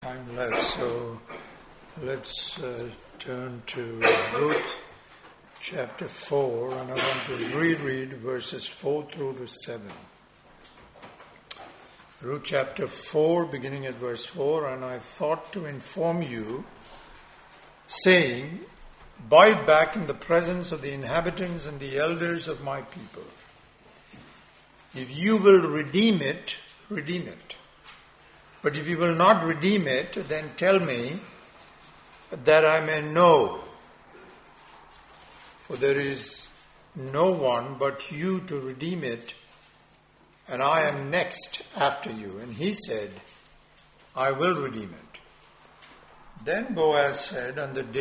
time left, so let's turn to Ruth chapter 4, and I want to reread verses 4 through to 7. Ruth chapter 4, beginning at verse 4, and I thought to inform you, saying, buy it back in the presence of the inhabitants and the elders of my people. If you will redeem it, redeem it. But if you will not redeem it, then tell me that I may know. For there is no one but you to redeem it, and I am next after you. And he said, I will redeem it. Then Boaz said, on the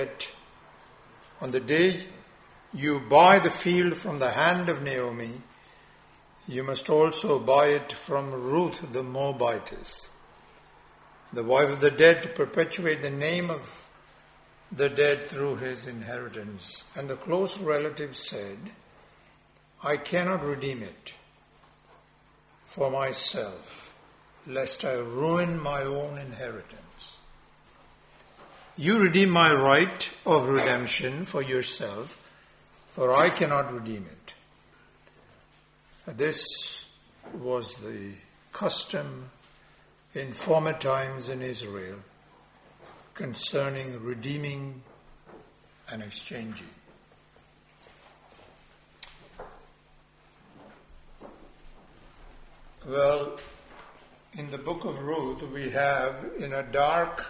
day you buy the field from the hand of Naomi, you must also buy it from Ruth the Moabitess, the wife of the dead, to perpetuate the name of the dead through his inheritance. And the close relative said, I cannot redeem it for myself, lest I ruin my own inheritance. You redeem my right of redemption for yourself, for I cannot redeem it. This was the custom in former times in Israel concerning redeeming and exchanging. Well, in the book of Ruth, we have, in a dark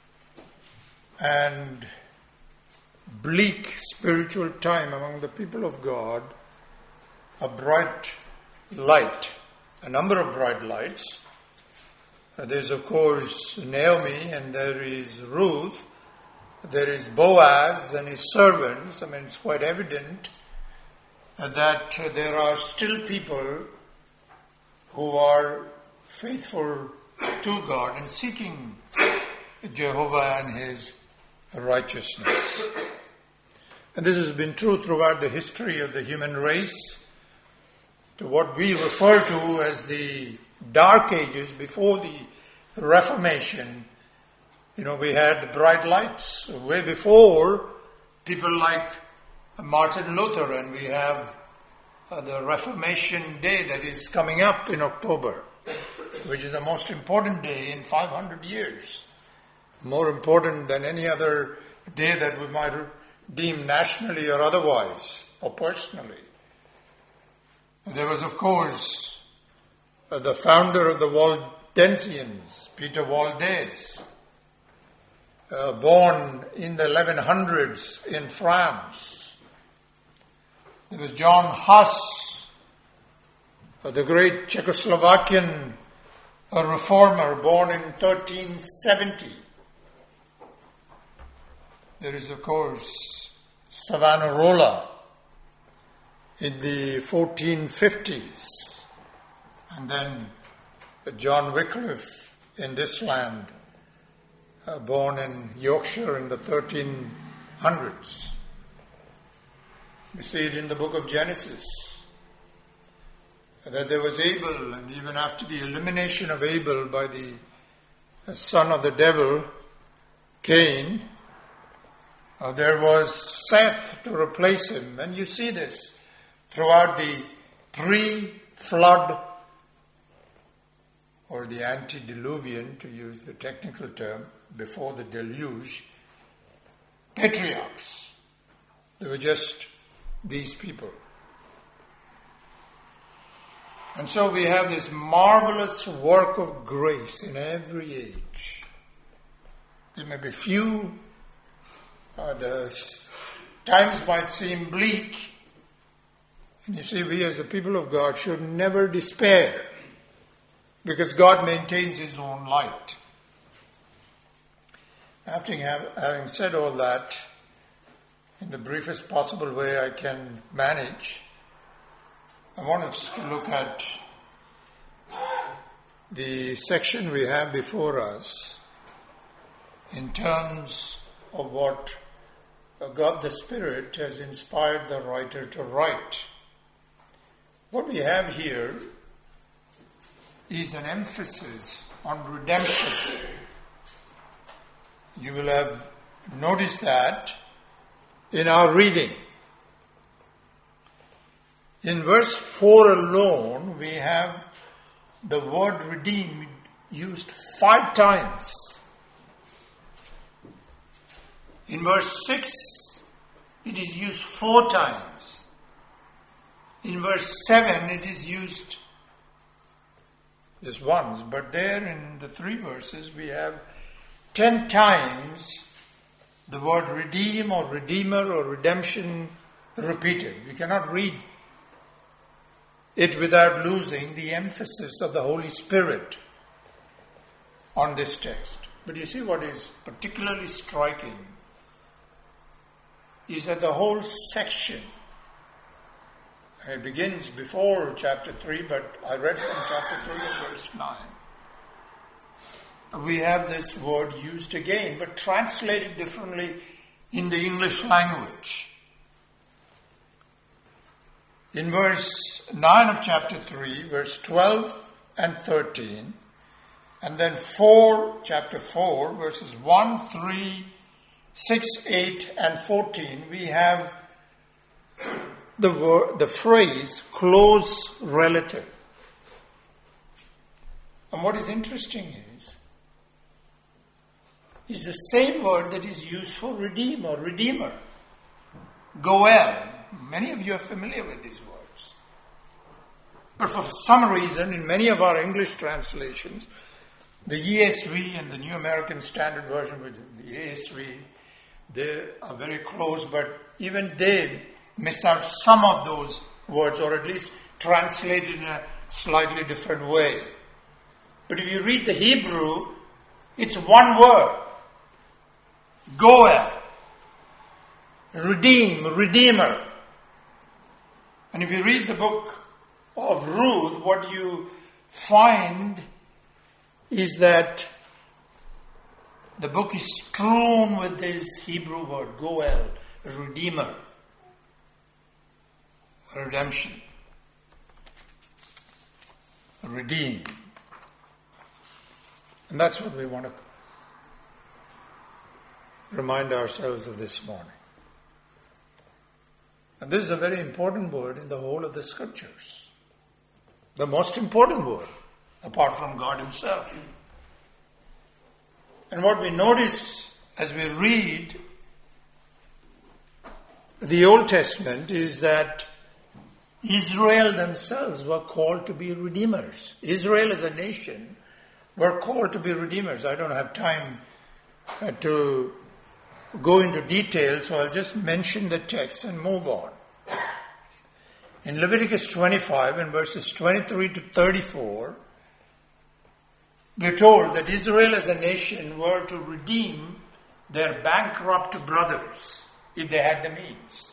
and bleak spiritual time among the people of God, a bright light, a number of bright lights. There's, of course, Naomi, and there is Ruth, there is Boaz and his servants. I mean, it's quite evident that there are still people who are faithful to God and seeking Jehovah and his righteousness. And this has been true throughout the history of the human race, to what we refer to as the Dark Ages before the Reformation. You know, we had bright lights way before people like Martin Luther, and we have the Reformation Day that is coming up in October, which is the most important day in 500 years. More important than any other day that we might deem nationally or otherwise, or personally. There was, of course, the founder of the Waldensians, Peter Waldes, born in the 1100s in France. There was John Huss, the great Czechoslovakian reformer, born in 1370. There is, of course, Savonarola in the 1450s, and then John Wycliffe in this land, born in Yorkshire in the 1300s. We see it in the book of Genesis, that there was Abel, and even after the elimination of Abel by the son of the devil, Cain, there was Seth to replace him. And you see this throughout the pre-flood, or the antediluvian, to use the technical term, before the deluge, patriarchs. They were just these people. And so we have this marvelous work of grace in every age. There may be few, the times might seem bleak. And you see, we as the people of God should never despair, because God maintains his own light. After having said all that, in the briefest possible way I can manage, I want us to look at the section we have before us in terms of what God the Spirit has inspired the writer to write. What we have here is an emphasis on redemption. You will have noticed that in our reading. In verse 4 alone, we have the word redeemed used 5 times. In verse 6, it is used 4 times. In verse 7, it is used just once. But there in the 3 verses, we have 10 times the word redeem or redeemer or redemption repeated. We cannot read it without losing the emphasis of the Holy Spirit on this text. But you see, what is particularly striking is that the whole section, it begins before chapter 3, but I read from chapter 3 and verse 9. We have this word used again, but translated differently in the English language. In verse 9 of chapter 3, verse 12 and 13, and then chapter 4, verses 1, 3, 6, 8, and 14, we have the phrase close relative. And what is interesting is the same word that is used for redeem or redeemer. Goel. Many of you are familiar with these words. But for some reason, in many of our English translations, the ESV and the New American Standard Version, which is the ASV, they are very close, but even they miss out some of those words, or at least translate in a slightly different way. But if you read the Hebrew, it's one word. Goel. Redeem, redeemer. And if you read the book of Ruth, what you find is that the book is strewn with this Hebrew word, Goel, redeemer, redemption, redeem. And that's what we want to remind ourselves of this morning. And this is a very important word in the whole of the Scriptures. The most important word, apart from God Himself. And what we notice as we read the Old Testament is that Israel themselves were called to be redeemers. Israel as a nation were called to be redeemers. I don't have time to go into detail, so I'll just mention the text and move on. In Leviticus 25, in verses 23 to 34, we're told that Israel as a nation were to redeem their bankrupt brothers if they had the means.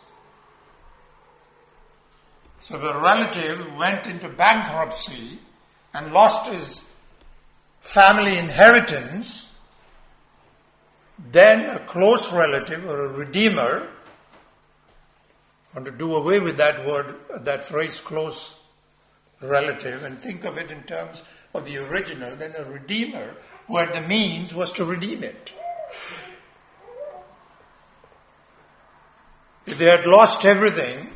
So if a relative went into bankruptcy and lost his family inheritance, then a close relative or a redeemer, want to do away with that word, that phrase close relative, and think of it in terms of the original, then a redeemer who had the means was to redeem it. If they had lost everything,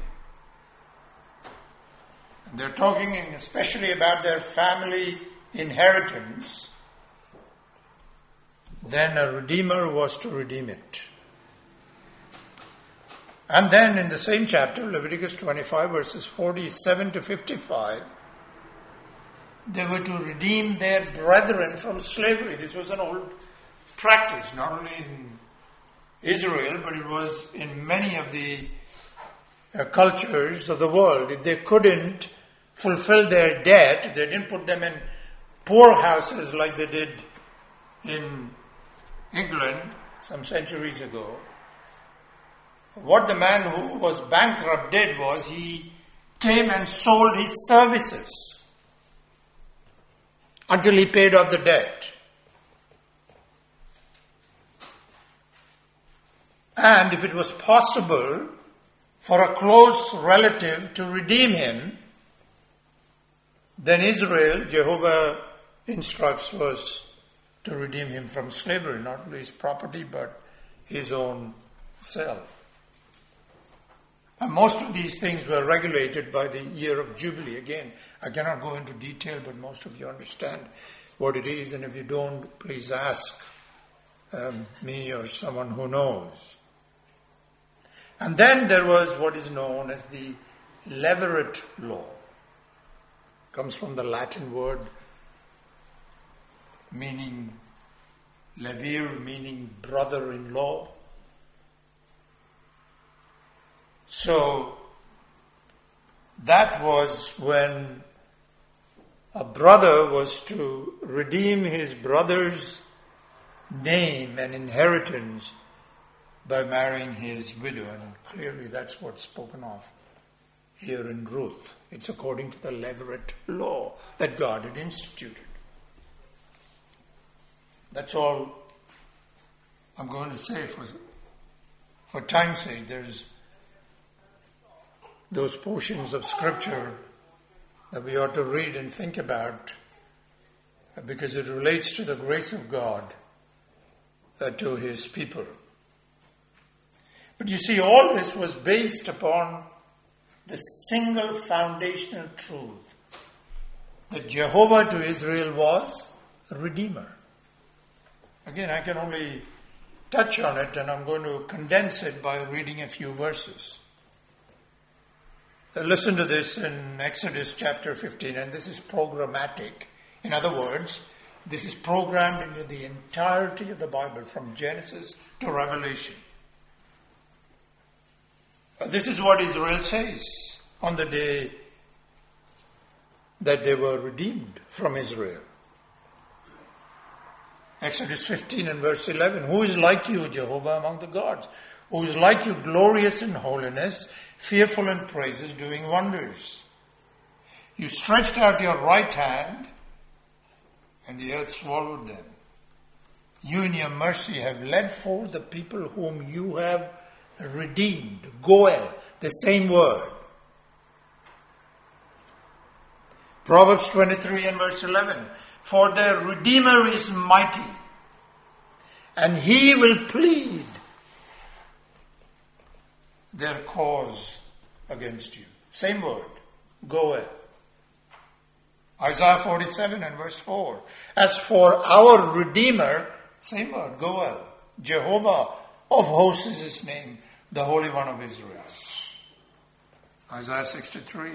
and they're talking especially about their family inheritance, then a redeemer was to redeem it. And then in the same chapter, Leviticus 25, verses 47 to 55, they were to redeem their brethren from slavery. This was an old practice, not only in Israel, but it was in many of the cultures of the world. If they couldn't fulfill their debt, they didn't put them in poorhouses like they did in England some centuries ago. What the man who was bankrupt did was he came and sold his services until he paid off the debt. And if it was possible for a close relative to redeem him, then Israel, Jehovah instructs, was to redeem him from slavery, not only his property but his own self. And most of these things were regulated by the year of Jubilee. Again, I cannot go into detail, but most of you understand what it is, and if you don't, please ask me or someone who knows. And then there was what is known as the Levirate law. It comes from the Latin word meaning levir, meaning brother-in-law. So that was when a brother was to redeem his brother's name and inheritance by marrying his widow. And clearly that's what's spoken of here in Ruth. It's according to the Levirate law that God had instituted. That's all I'm going to say for time's sake. There's those portions of Scripture that we ought to read and think about because it relates to the grace of God to His people. But you see, all this was based upon the single foundational truth that Jehovah to Israel was a Redeemer. Again, I can only touch on it, and I'm going to condense it by reading a few verses. Listen to this in Exodus chapter 15, and this is programmatic. In other words, this is programmed into the entirety of the Bible from Genesis to Revelation. This is what Israel says on the day that they were redeemed from Israel. Exodus 15 and verse 11. Who is like you, Jehovah, among the gods? Who is like you, glorious in holiness, fearful in praises, doing wonders? You stretched out your right hand, and the earth swallowed them. You in your mercy have led forth the people whom you have redeemed. Goel, the same word. Proverbs 23 and verse 11. For their Redeemer is mighty, and He will plead their cause against you. Same word, Goel. Isaiah 47 and verse 4. As for our Redeemer, same word, Goel. Jehovah of hosts is His name, the Holy One of Israel. Isaiah 63.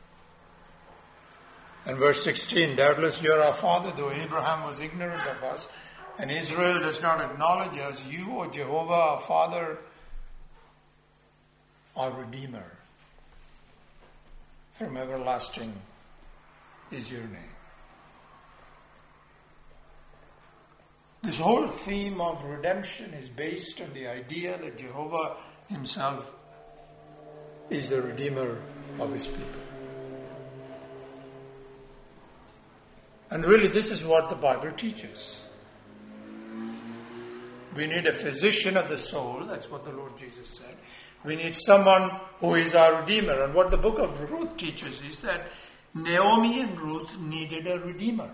And verse 16, doubtless you are our father, though Abraham was ignorant of us, and Israel does not acknowledge us. You, O Jehovah, our Father, our Redeemer. From everlasting is your name. This whole theme of redemption is based on the idea that Jehovah Himself is the Redeemer of His people. And really, this is what the Bible teaches. We need a physician of the soul. That's what the Lord Jesus said. We need someone who is our Redeemer. And what the book of Ruth teaches is that Naomi and Ruth needed a Redeemer.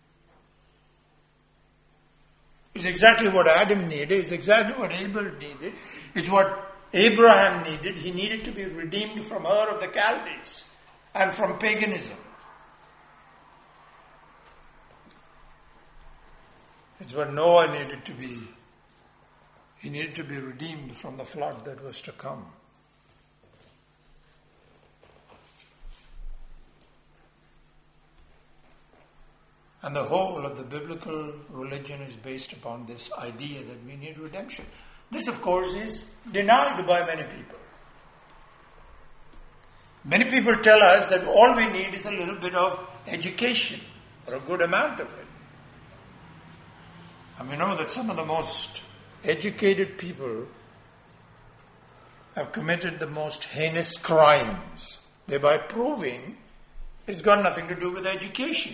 It's exactly what Adam needed. It's exactly what Abel needed. It's what Abraham needed. He needed to be redeemed from Ur of the Chaldees and from paganism. It's what Noah needed to be. He needed to be redeemed from the flood that was to come. And the whole of the biblical religion is based upon this idea that we need redemption. This, of course, is denied by many people. Many people tell us that all we need is a little bit of education, or a good amount of it. And we know that some of the most educated people have committed the most heinous crimes, thereby proving it's got nothing to do with education.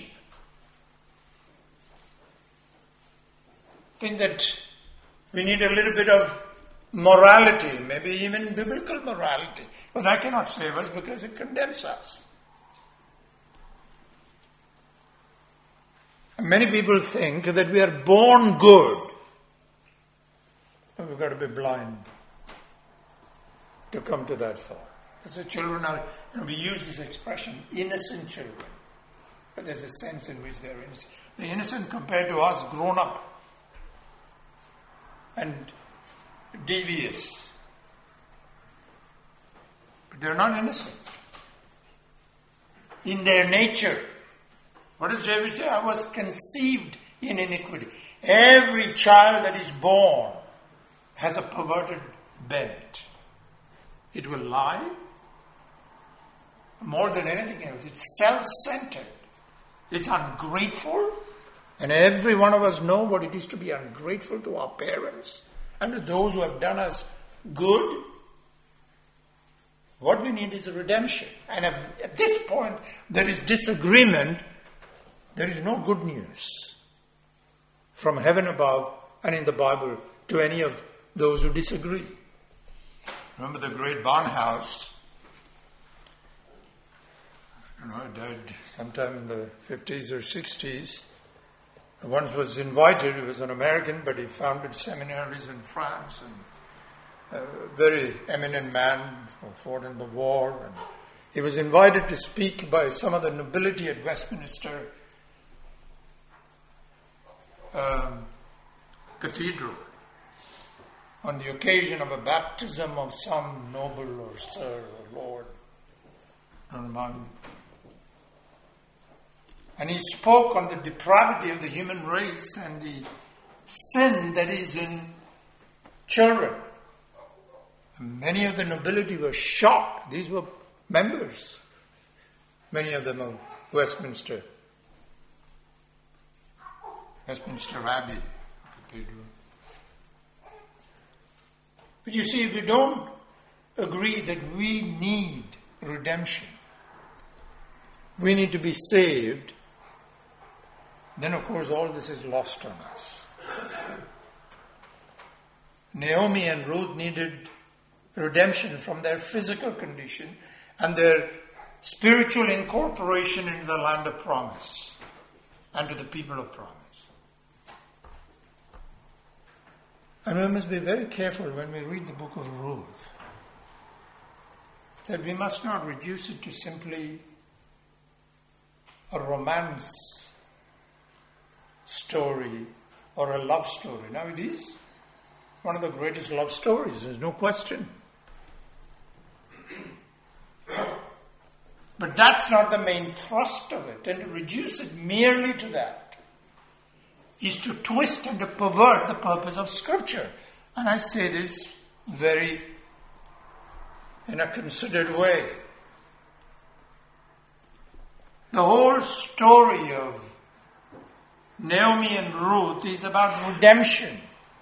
I think that we need a little bit of morality, maybe even biblical morality. But that cannot save us because it condemns us. Many people think that we are born good. We've got to be blind to come to that thought. So children are, we use this expression, innocent children. But there's a sense in which they're innocent. They're innocent compared to us grown up and devious. But they're not innocent. In their nature. What does David say? I was conceived in iniquity. Every child that is born has a perverted bent. It will lie. More than anything else, it's self-centered. It's ungrateful. And every one of us know what it is to be ungrateful to our parents and to those who have done us good. What we need is a redemption. And if at this point there is disagreement, there is no good news from heaven above and in the Bible to any of those who disagree. Remember the great Barnhouse? He died sometime in the 50s or 60s. Once was invited, he was an American, but he founded seminaries in France, and a very eminent man who fought in the war. And he was invited to speak by some of the nobility at Westminster Cathedral on the occasion of a baptism of some noble or sir or lord. And he spoke on the depravity of the human race and the sin that is in children. And many of the nobility were shocked. These were members, many of them of Westminster Abbey Cathedral. But you see, if we don't agree that we need redemption, we need to be saved, then of course all this is lost on us. Naomi and Ruth needed redemption from their physical condition and their spiritual incorporation into the land of promise and to the people of promise. And we must be very careful when we read the book of Ruth that we must not reduce it to simply a romance story or a love story. Now it is one of the greatest love stories, there's no question. But that's not the main thrust of it. And to reduce it merely to that is to twist and to pervert the purpose of Scripture. And I say this very in a considered way. The whole story of Naomi and Ruth is about redemption.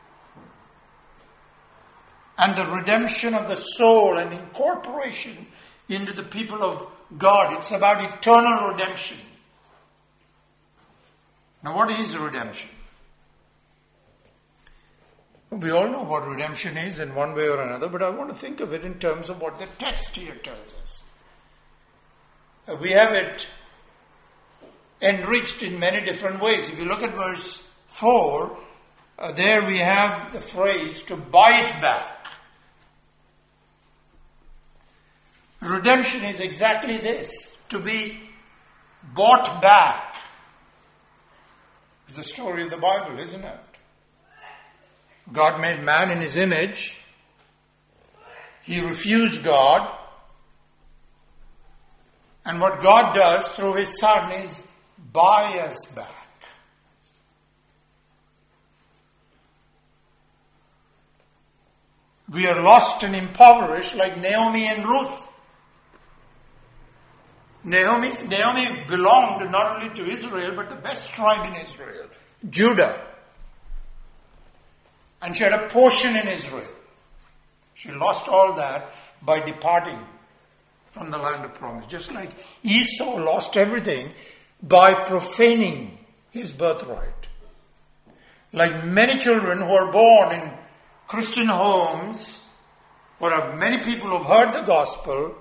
And the redemption of the soul and incorporation into the people of God. It's about eternal redemption. Now, what is redemption? We all know what redemption is in one way or another, but I want to think of it in terms of what the text here tells us. We have it enriched in many different ways. If you look at verse 4, there we have the phrase to buy it back. Redemption is exactly this, to be bought back. It's the story of the Bible, isn't it? God made man in his image. He refused God. And what God does through his Son is buy us back. We are lost and impoverished like Naomi and Ruth. Naomi belonged not only to Israel, but the best tribe in Israel, Judah. And she had a portion in Israel. She lost all that by departing from the land of promise. Just like Esau lost everything by profaning his birthright. Like many children who are born in Christian homes, or many people who have heard the gospel,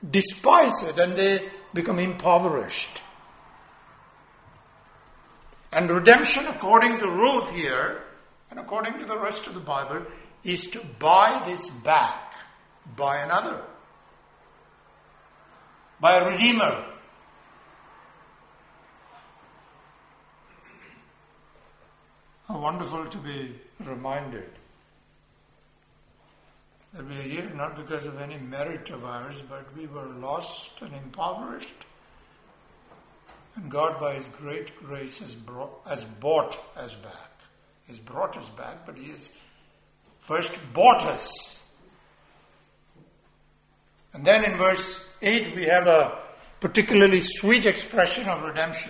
despise it and they become impoverished. And redemption, according to Ruth here, and according to the rest of the Bible, is to buy this back by another, by a redeemer. How wonderful to be reminded that we are here not because of any merit of ours, but we were lost and impoverished. And God, by His great grace, has bought us back. He's brought us back, but He has first bought us. And then in verse 8 we have a particularly sweet expression of redemption.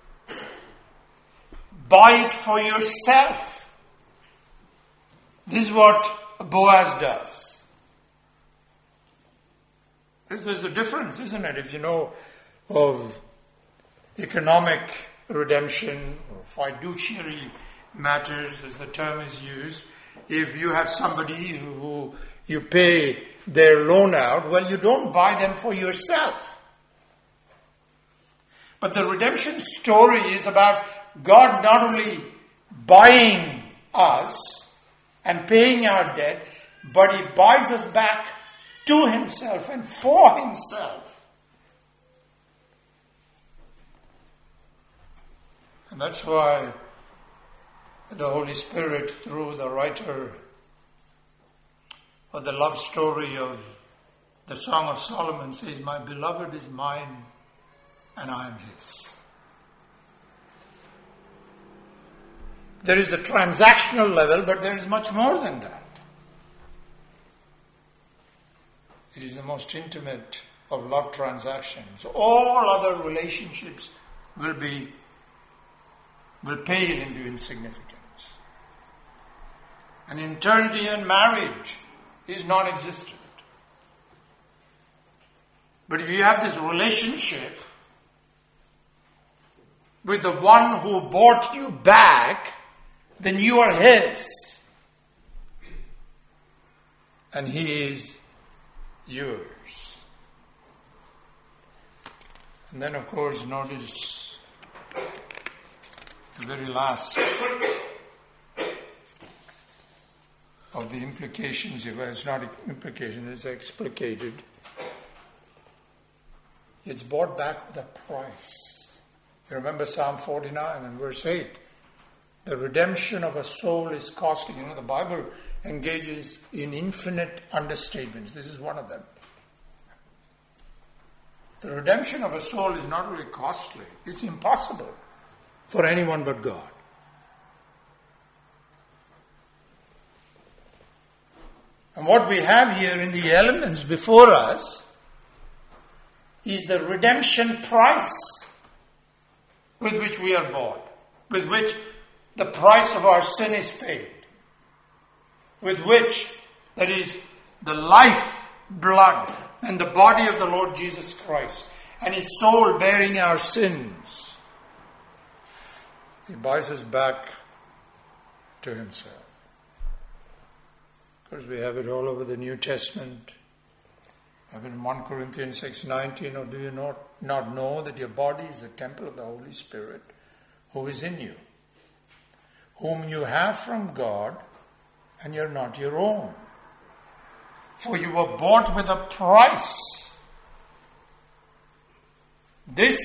Buy it for yourself. This is what Boaz does. There's a difference, isn't it? If you know of economic redemption or fiduciary matters, as the term is used, if you have somebody who you pay their loan out, well, you don't buy them for yourself. But the redemption story is about God not only buying us and paying our debt, but He buys us back to Himself and for Himself. And that's why the Holy Spirit, through the writer of the love story of the Song of Solomon, says, "My beloved is mine and I am His." There is the transactional level, but there is much more than that. It is the most intimate of love transactions. All other relationships will pale into insignificance. And eternity and marriage is non-existent. But if you have this relationship with the one who bought you back, then you are His. And He is yours. And then, of course, notice the very last of the implications. It's not implication, it's explicated. It's bought back with a price. You remember Psalm 49 and verse 8. The redemption of a soul is costly. You know, the Bible engages in infinite understatements. This is one of them. The redemption of a soul is not only costly, it's impossible for anyone but God. And what we have here in the elements before us is the redemption price with which we are bought, with which the price of our sin is paid, with which, that is, the life, blood, and the body of the Lord Jesus Christ, and His soul bearing our sins, He buys us back to Himself. Of course, we have it all over the New Testament. We have it in 1 Corinthians 6:19, or do you not know that your body is the temple of the Holy Spirit who is in you, whom you have from God, and you're not your own. For you were bought with a price. This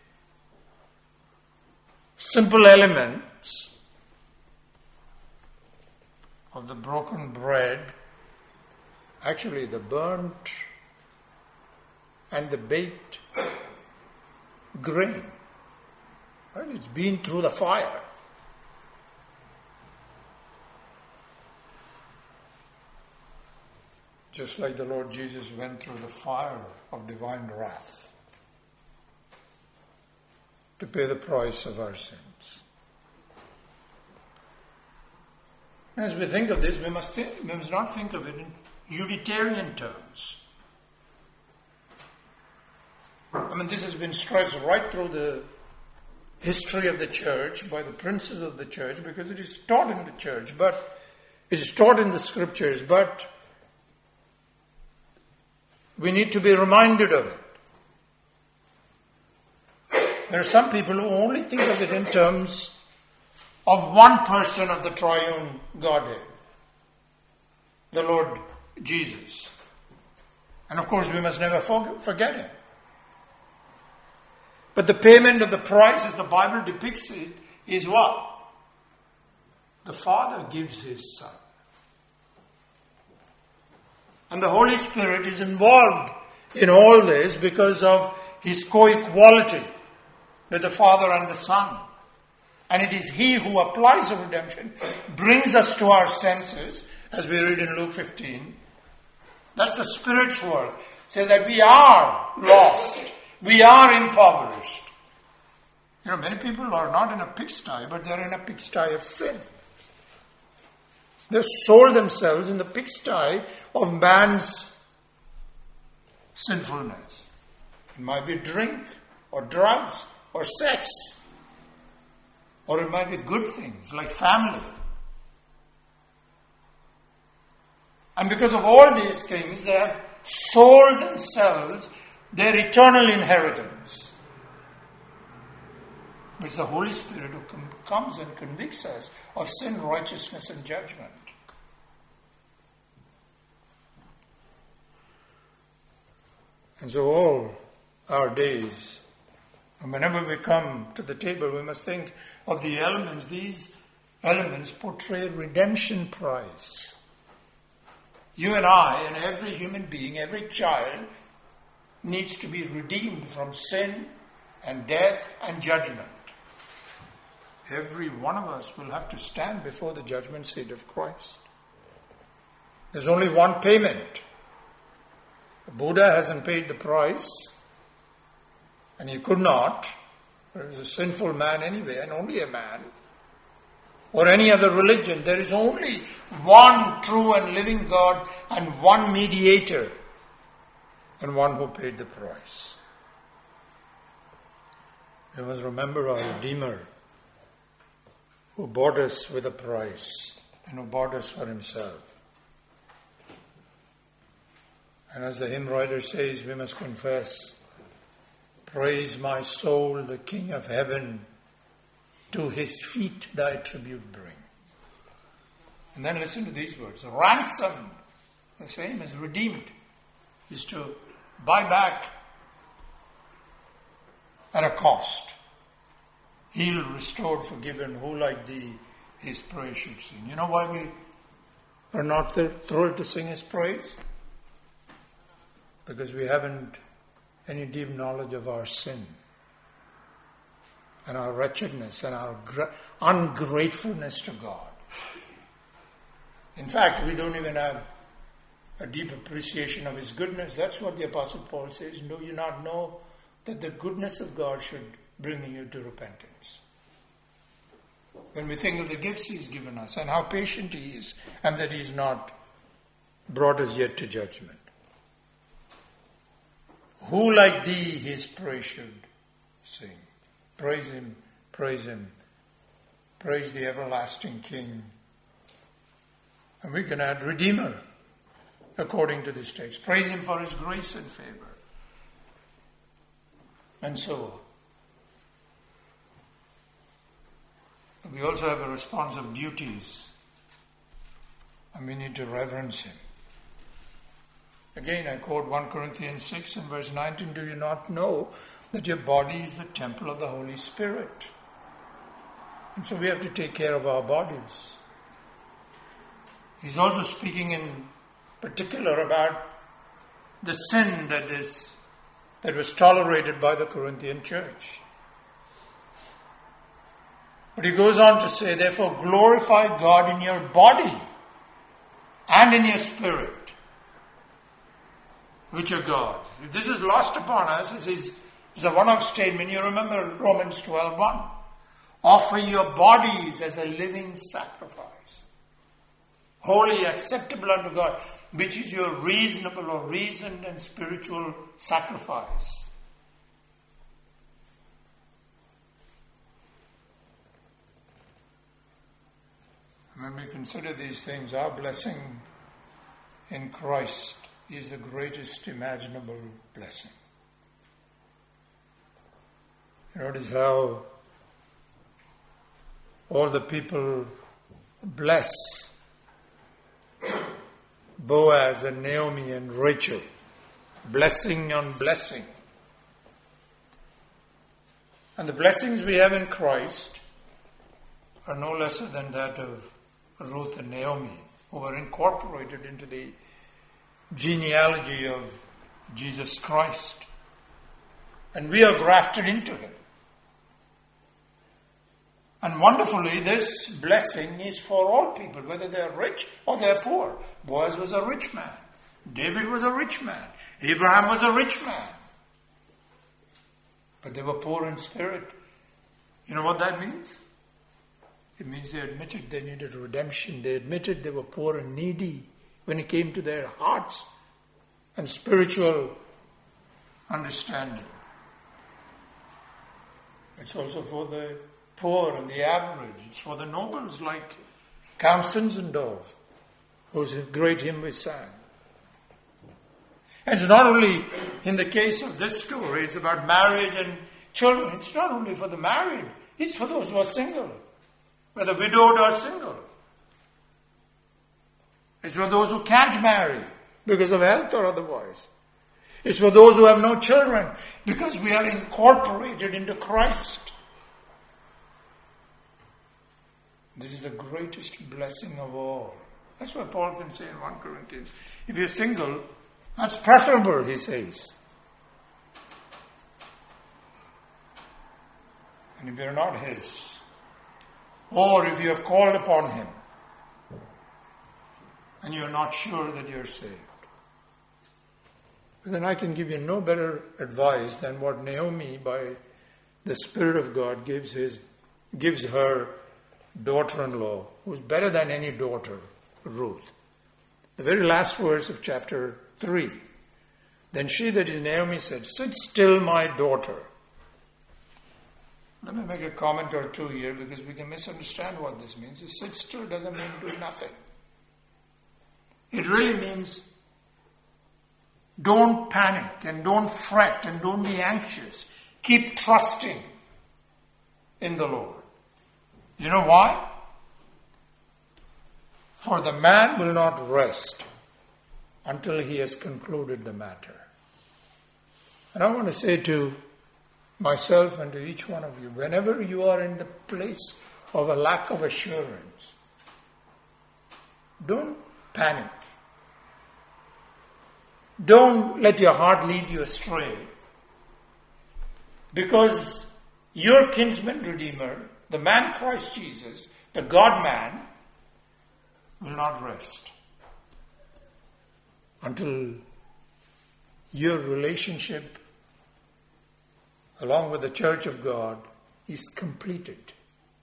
simple elements of the broken bread, actually the burnt and the baked grain, right? It's been through the fire. Just like the Lord Jesus went through the fire of divine wrath to pay the price of our sins. As we think of this, we must not think of it in Unitarian terms. I mean, this has been stressed right through the history of the church by the princes of the church, because it is taught in the church, but it is taught in the scriptures, but we need to be reminded of it. There are some people who only think of it in terms of one person of the triune Godhead, the Lord Jesus. And of course, we must never forget him. But the payment of the price, as the Bible depicts it, is what? The Father gives his Son. And the Holy Spirit is involved in all this because of his co-equality with the Father and the Son. And it is he who applies the redemption, brings us to our senses, as we read in Luke 15. That's the Spirit's work. Say that we are lost. We are impoverished. Many people are not in a pigsty, but they're in a pigsty of sin. They've sold themselves in the pigsty of man's sinfulness. It might be drink, or drugs, or sex. Or it might be good things, like family. And because of all these things, they have sold themselves their eternal inheritance. But it's the Holy Spirit who comes and convicts us of sin, righteousness, and judgment. And so all our days, and whenever we come to the table, we must think of the elements. These elements portray redemption price. You and I, and every human being, every child, needs to be redeemed from sin and death and judgment. Every one of us will have to stand before the judgment seat of Christ. There's only one payment. Buddha hasn't paid the price, and he could not. He was a sinful man anyway, and only a man. Or any other religion. There is only one true and living God and one mediator, and one who paid the price. We must remember our Redeemer, who bought us with a price and who bought us for himself. And as the hymn writer says, we must confess, praise my soul, the King of heaven, to his feet thy tribute bring. And then listen to these words. Ransomed, the same as redeemed, is to buy back at a cost. Healed, restored, forgiven, who like thee his praise should sing. You know why we are not thrilled to sing his praise? Because we haven't any deep knowledge of our sin and our wretchedness and our ungratefulness to God. In fact, we don't even have a deep appreciation of his goodness. That's what the Apostle Paul says. Do you not know that the goodness of God should bring you to repentance? When we think of the gifts he's given us and how patient he is, and that he's not brought us yet to judgment. Who like thee his praise should sing? Praise him, praise him. Praise the everlasting King. And we can add Redeemer according to this text. Praise him for his grace and favor. And so on. We also have a response of duties. And we need to reverence him. Again, I quote 1 Corinthians 6 and verse 19. Do you not know that your body is the temple of the Holy Spirit? And so we have to take care of our bodies. He's also speaking in particular about the sin that was tolerated by the Corinthian church. But he goes on to say, therefore glorify God in your body and in your spirit, which are God's. If this is lost upon us, it's a one-off statement. You remember Romans 12:1. Offer your bodies as a living sacrifice, holy, acceptable unto God, which is your reasonable or reasoned and spiritual sacrifice. When we consider these things, our blessing in Christ is the greatest imaginable blessing. Notice how all the people bless Boaz and Naomi and Rachel. Blessing on blessing. And the blessings we have in Christ are no lesser than that of Ruth and Naomi, who were incorporated into the genealogy of Jesus Christ. And we are grafted into him. And wonderfully, this blessing is for all people, whether they are rich or they are poor. Boaz was a rich man. David was a rich man. Abraham was a rich man. But they were poor in spirit. You know what that means? It means they admitted they needed redemption. They admitted they were poor and needy when it came to their hearts and spiritual understanding. It's also for the poor and the average. It's for the nobles like Count Zinzendorf, whose great hymn we sang. And it's not only in the case of this story, it's about marriage and children. It's not only for the married, it's for those who are single, whether widowed or single. It's for those who can't marry because of health or otherwise. It's for those who have no children because we are incorporated into Christ. This is the greatest blessing of all. That's why Paul can say in 1 Corinthians, if you're single, that's preferable, he says. And if you're not his, or if you have called upon him, and you're not sure that you're saved, then I can give you no better advice than what Naomi, by the Spirit of God, gives her daughter-in-law, who's better than any daughter, Ruth. The very last verse of chapter 3. Then she, that is Naomi, said, "Sit still, my daughter." Let me make a comment or two here because we can misunderstand what this means. Sit still doesn't mean do nothing. It really means don't panic and don't fret and don't be anxious. Keep trusting in the Lord. You know why? For the man will not rest until he has concluded the matter. And I want to say to myself and to each one of you, whenever you are in the place of a lack of assurance, don't panic. Don't let your heart lead you astray. Because your kinsman redeemer, the man Christ Jesus, the God-man, will not rest until your relationship along with the church of God is completed.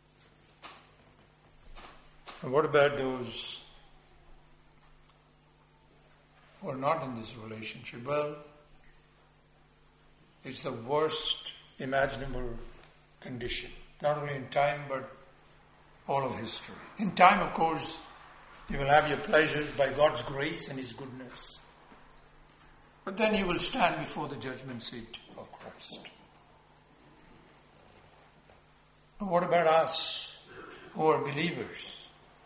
And what about those who are not in this relationship? Well, it's the worst imaginable condition, not only in time but all of history. In time, of course, you will have your pleasures by God's grace and His goodness. But then you will stand before the judgment seat of Christ. And what about us who are believers?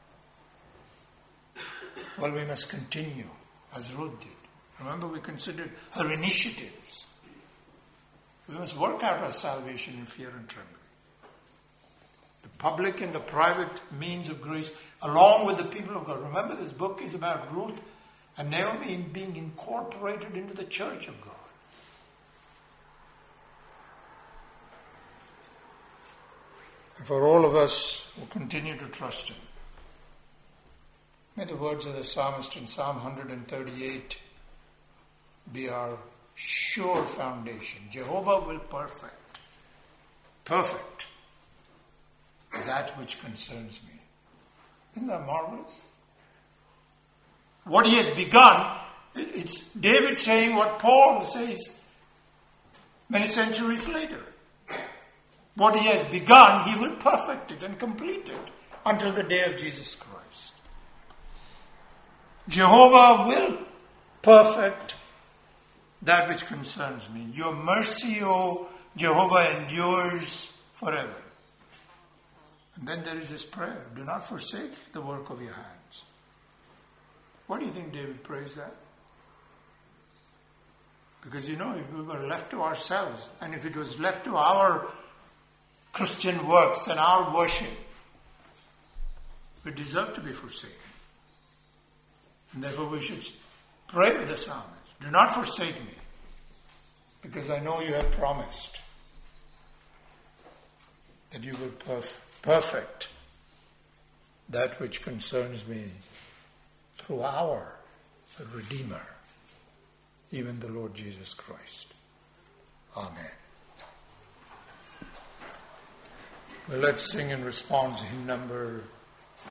Well, we must continue as Ruth did. Remember, we considered her initiatives. We must work out our salvation in fear and trembling. The public and the private means of grace, along with the people of God. Remember, this book is about Ruth and Naomi being incorporated into the church of God. And for all of us who continue to trust Him, may the words of the psalmist in Psalm 138 be our sure foundation. Jehovah will perfect that which concerns me. Isn't that marvelous? What He has begun, it's David saying what Paul says many centuries later. What He has begun, He will perfect it and complete it until the day of Jesus Christ. Jehovah will perfect that which concerns me. Your mercy, O Jehovah, endures forever. And then there is this prayer, do not forsake the work of your hands. Why do you think David prays that? Because if we were left to ourselves, and if it was left to our Christian works and our worship, we deserve to be forsaken. And therefore we should pray with the psalmist, do not forsake me, because I know you have promised that you will perfect that which concerns me through our Redeemer, even the Lord Jesus Christ. Amen. Well, let's sing in response hymn number